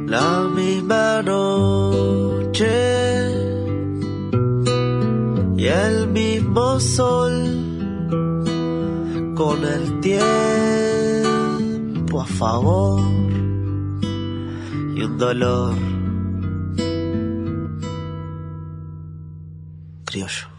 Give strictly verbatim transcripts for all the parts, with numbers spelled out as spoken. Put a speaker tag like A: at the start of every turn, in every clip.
A: La misma noche y el mismo sol, con el tiempo a favor y un dolor criollo.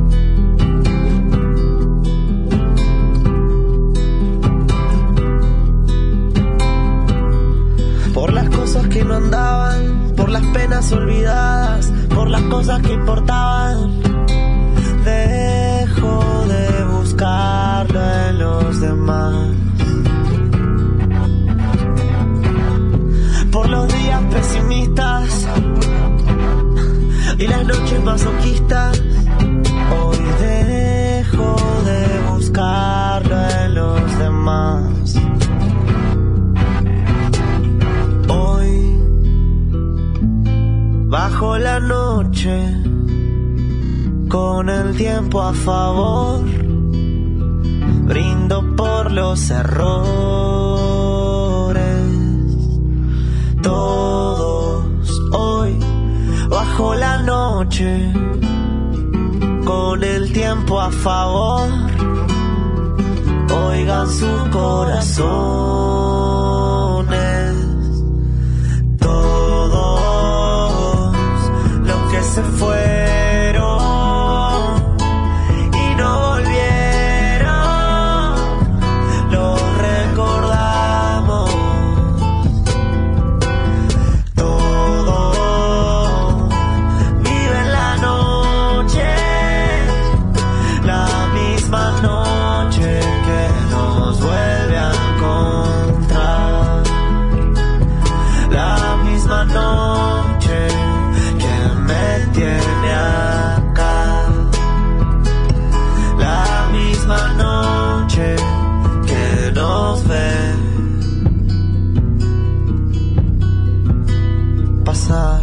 A: Por las cosas que no andaban, por las penas olvidadas, por las cosas que importaban, dejo de buscarlo en los demás. Por los días pesimistas y las noches masoquistas, hoy dejo de buscarlo en los demás. Hoy, bajo la noche, con el tiempo a favor, brindo por los errores. Todos hoy, bajo la noche, con el tiempo a favor, oigan sus corazones. Todos los que se fueron y no volvieron, los recordamos. Todos viven la noche, la misma noche que nos vuelve a encontrar, la misma noche que me tiene acá, la misma noche que nos ve pasar.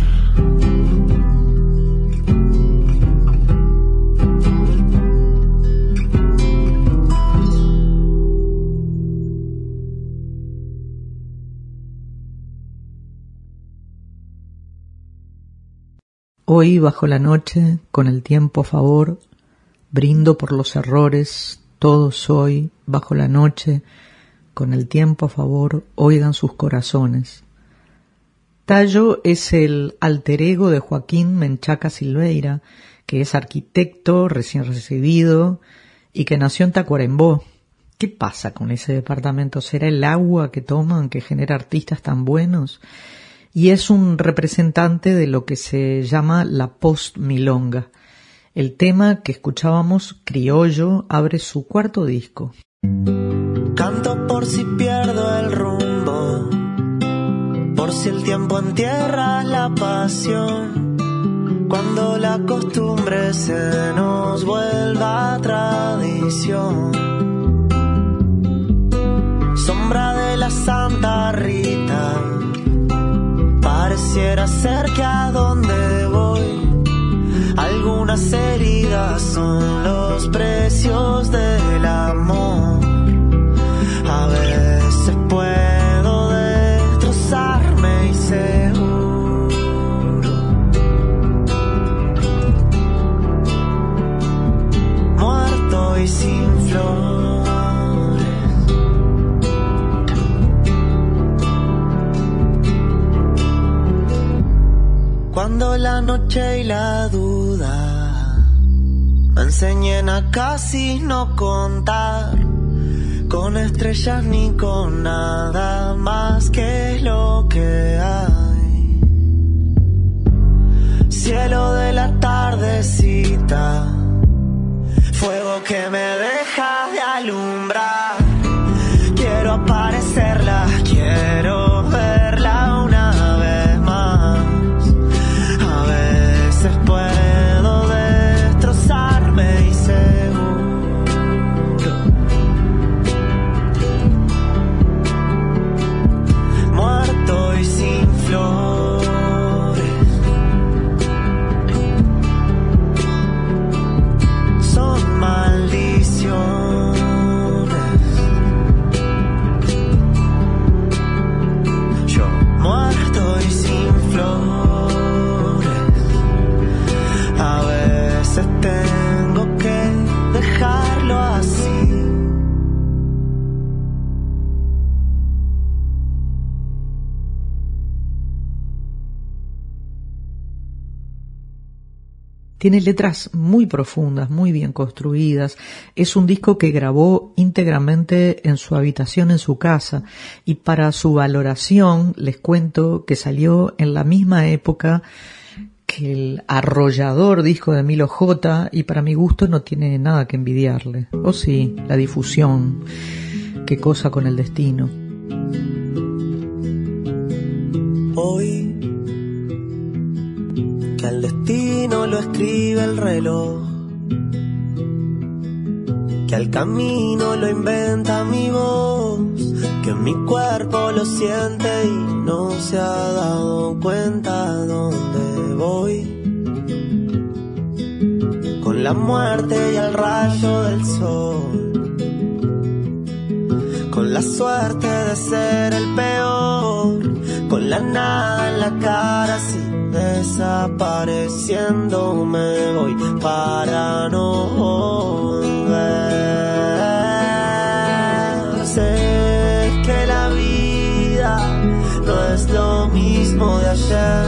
B: Hoy, bajo la noche, con el tiempo a favor, brindo por los errores. Todos hoy, bajo la noche, con el tiempo a favor, oigan sus corazones. Tallo es el alter ego de Joaquín Menchaca Silveira, que es arquitecto recién recibido y que nació en Tacuarembó. ¿Qué pasa con ese departamento? ¿Será el agua que toman que genera artistas tan buenos? Y es un representante de lo que se llama la post-milonga. El tema que escuchábamos, Criollo, abre su cuarto disco.
A: Canto por si pierdo el rumbo, por si el tiempo entierra la pasión, cuando la costumbre se nos vuelva tradición. Sombra de la Santa Rita, pareciera ser que a donde voy, algunas heridas son los precios del amor. A veces puedo destrozarme y seguro muerto y sin flores. Cuando la noche y la duda me enseñen a casi no contar con estrellas ni con nada más que lo que hay. Cielo de la tardecita, fuego que me deja de alumbrar. Quiero aparecerla, quiero verla una vez más. A veces puedo destrozarme y seguro muerto y sin flores. Son maldiciones.
B: Tiene letras muy profundas, muy bien construidas. Es un disco que grabó íntegramente en su habitación en su casa, y para su valoración les cuento que salió en la misma época que el arrollador disco de Milo J, y para mi gusto no tiene nada que envidiarle. O sí, la difusión, qué cosa con el destino.
A: Hoy que al destino lo escribe el reloj, que al camino lo inventa mi voz, que mi cuerpo lo siente y no se ha dado cuenta dónde voy. Con la muerte y el rayo del sol, con la suerte de ser el peor, con la nada en la cara así desapareciendo me voy para no volver. Sé que la vida no es lo mismo de ayer,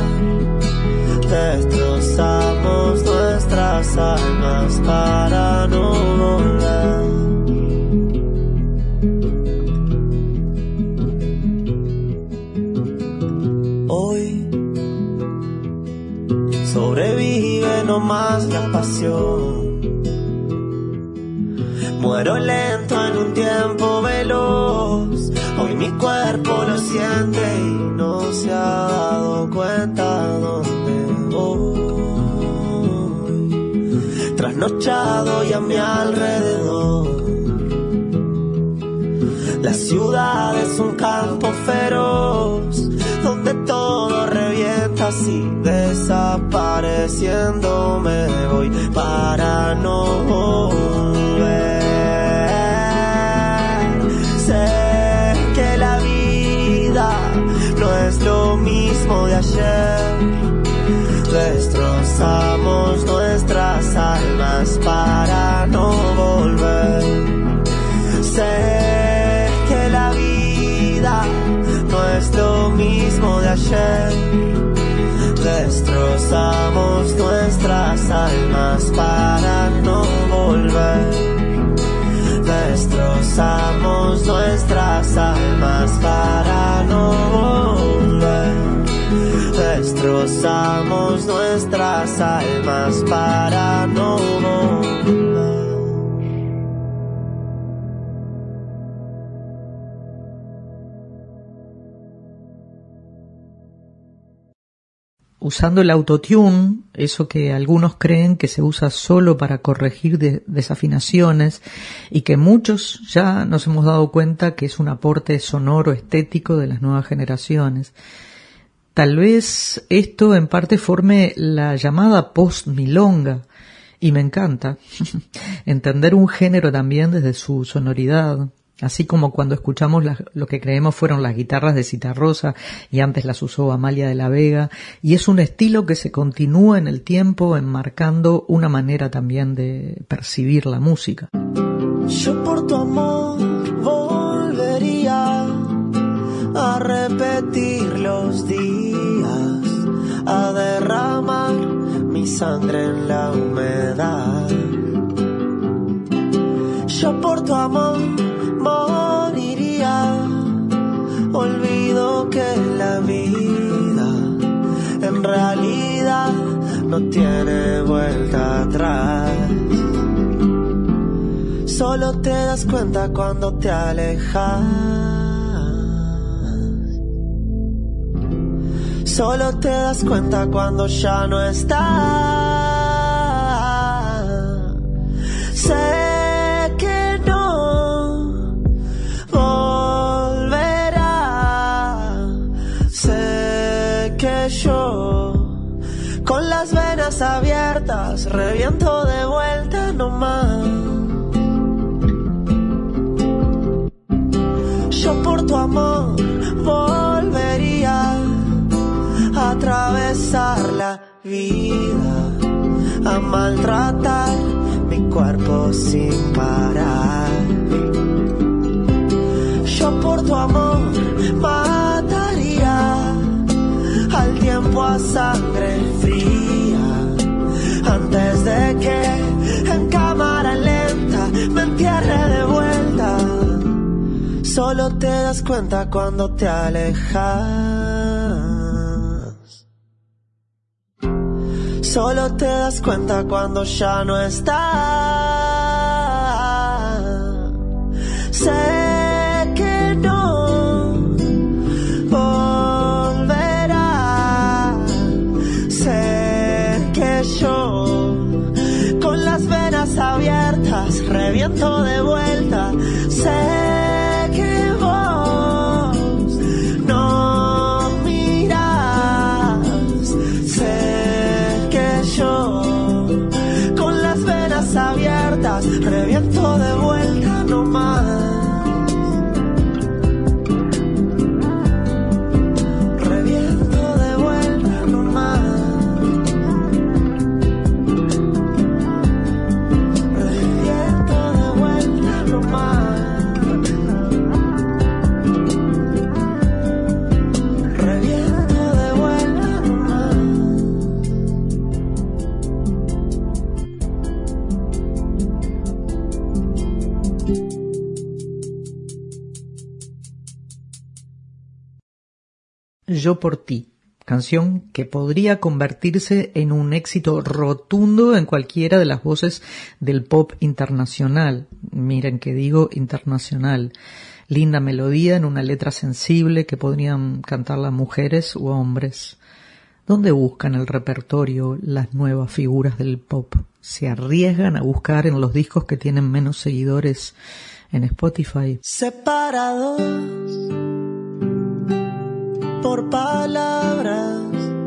A: destrozamos nuestras almas para no volver. Hoy sobrevive nomás la pasión, muero lento en un tiempo veloz. Hoy mi cuerpo lo siente y no se ha dado cuenta dónde voy. Trasnochado y a mi alrededor, la ciudad es un campo feroz, donde todo revienta así desapareciendo me voy para no volver. Sé que la vida no es lo mismo de ayer, destrozamos nuestras almas para no volver. Sé que la vida no es lo mismo de ayer, destrozamos nuestras almas para no volver. Destrozamos nuestras almas para no volver. Destrozamos nuestras almas para no volver.
B: Usando el autotune, eso que algunos creen que se usa solo para corregir de desafinaciones y que muchos ya nos hemos dado cuenta que es un aporte sonoro estético de las nuevas generaciones. Tal vez esto en parte forme la llamada post-milonga, y me encanta entender un género también desde su sonoridad. Así como cuando escuchamos la, lo que creemos fueron las guitarras de Citarrosa y antes las usó Amalia de la Vega, y es un estilo que se continúa en el tiempo enmarcando una manera también de percibir la música.
A: Yo por tu amor volvería a repetir los días, a derramar mi sangre en la humedad. Yo por tu amor moriría, olvido que la vida en realidad no tiene vuelta atrás. Solo te das cuenta cuando te alejas, solo te das cuenta cuando ya no estás. Sé yo, con las venas abiertas, reviento de vuelta nomás. Yo por tu amor volvería a atravesar la vida, a maltratar mi cuerpo sin parar. Yo por tu amor mataría al tiempo a sangre fría, antes pierde de vuelta. Solo te das cuenta cuando te alejas. Solo te das cuenta cuando ya no estás. Sé que no volverá. Sé que yo con las venas abiertas reviento de vuelta. Sé reviento de vuelta nomás. Reviento de vuelta nomás. Reviento de vuelta nomás. Reviento de vuelta nomás.
B: Yo por ti, canción que podría convertirse en un éxito rotundo en cualquiera de las voces del pop internacional. Miren que digo internacional. Linda melodía en una letra sensible que podrían cantar las mujeres u hombres. ¿Dónde buscan el repertorio las nuevas figuras del pop? ¿Se arriesgan a buscar en los discos que tienen menos seguidores en Spotify?
A: Separados por palabras,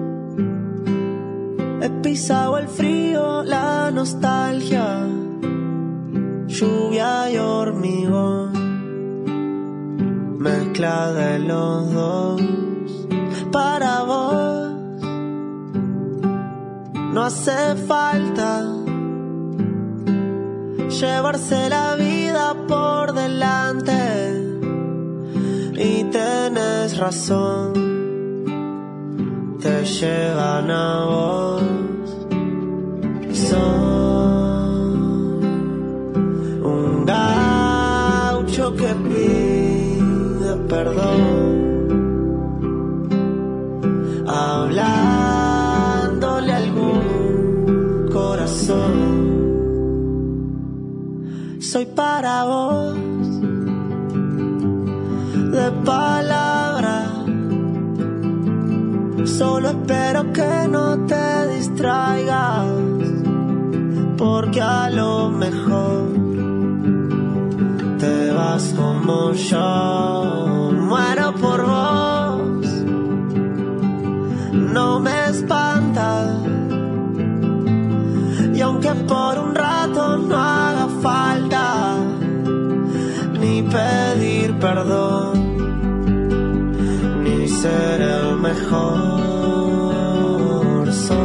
A: he pisado el frío, la nostalgia, lluvia y hormigón, mezcla de los dos. Para vos no hace falta llevarse la vida por delante. Y tenés razón, te llevan a vos. Son un gaucho que pide perdón, hablándole a algún corazón. Soy para vos de palabra, solo espero que no te distraigas, porque a lo mejor te vas como yo. Muero por vos, no me espanta, y aunque por un rato no haga falta ni pedir perdón, ni ser el mejor, soy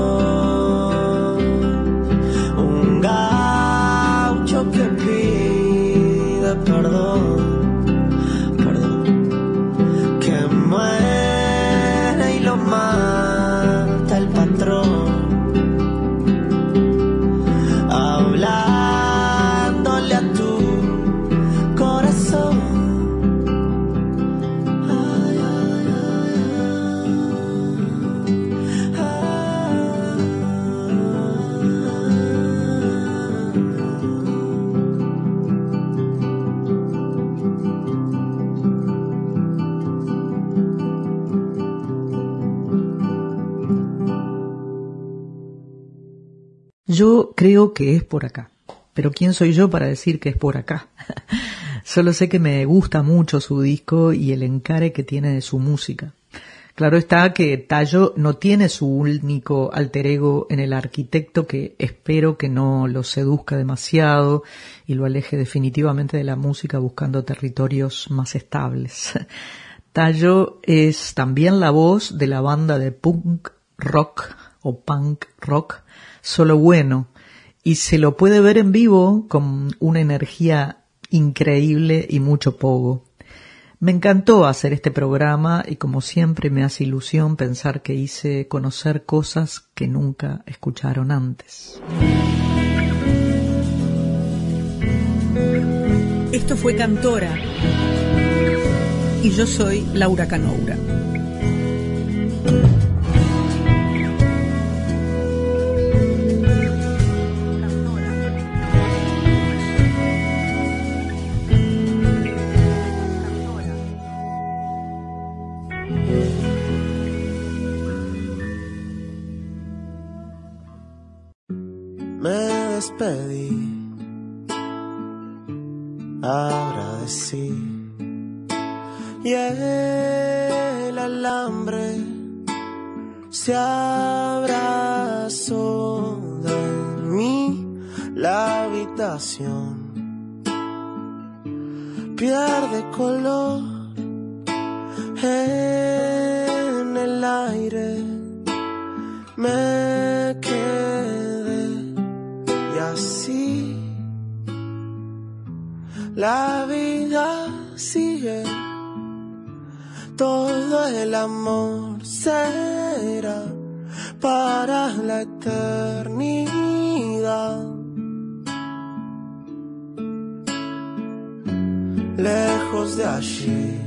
A: un gaucho que pide perdón, perdón, que muere y lo mata el patrón, hablándole a tu corazón.
B: Yo creo que es por acá, pero ¿quién soy yo para decir que es por acá? Solo sé que me gusta mucho su disco y el encare que tiene de su música. Claro está que Tayo no tiene su único alter ego en el arquitecto, que espero que no lo seduzca demasiado y lo aleje definitivamente de la música buscando territorios más estables. Tayo es también la voz de la banda de punk rock o punk rock Solo Bueno, y se lo puede ver en vivo con una energía increíble y mucho pogo. Me encantó hacer este programa y como siempre me hace ilusión pensar que hice conocer cosas que nunca escucharon antes. Esto fue Cantora y yo soy Laura Canoura.
A: Me despedí, agradecí, y el alambre se abrazó de mí. La habitación pierde color en el aire. Me quedé y así la vida sigue. Todo el amor será para la eternidad. Lejos de allí,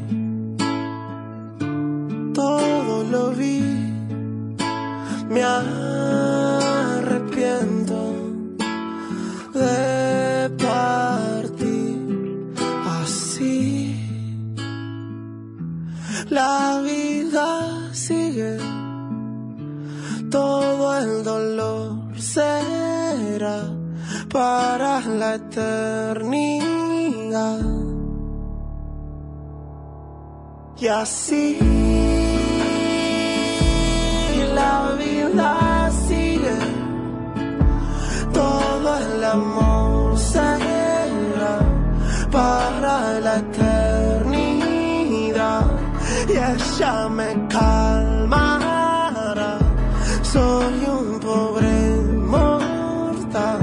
A: todo lo vi. Me arrepiento de partir así. La vida sigue, todo el dolor será para la eternidad. Y así la vida sigue, todo el amor será para la eternidad. Y ella me calmará, soy un pobre mortal.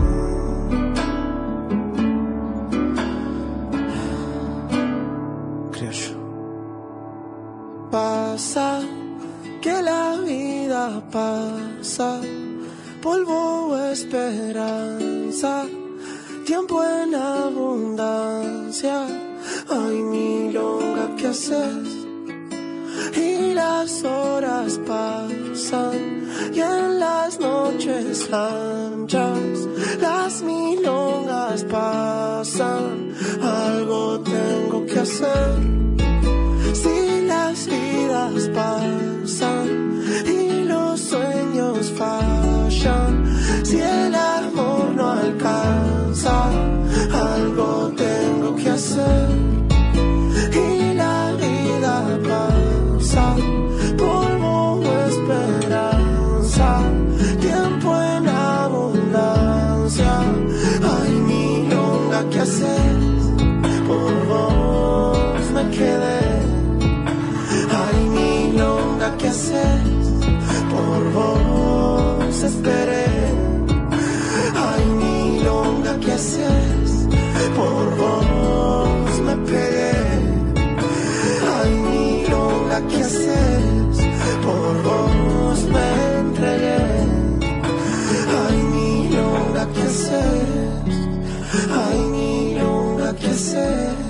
A: Criollo. Pasa que la vida pasa, polvo o esperanza, tiempo en abundancia. Ay, milonga, ¿qué haces? Y las horas pasan, y en las noches anchas las milongas pasan. Algo tengo que hacer. Si las vidas pasan y los sueños fallan, si el amor no alcanza, algo tengo que hacer. Y la vida pasa, polvo o esperanza, tiempo en abundancia. Ay, milonga, ¿qué haces? Por vos me quedé. Ay, milonga, ¿qué haces? Por vos esperé. Ay, milonga, ¿qué haces? Por vos me pegué. Ay, milonga, ¿qué haces? Por vos me entregué. Ay, milonga, ¿qué haces? Ay, milonga, ¿qué haces?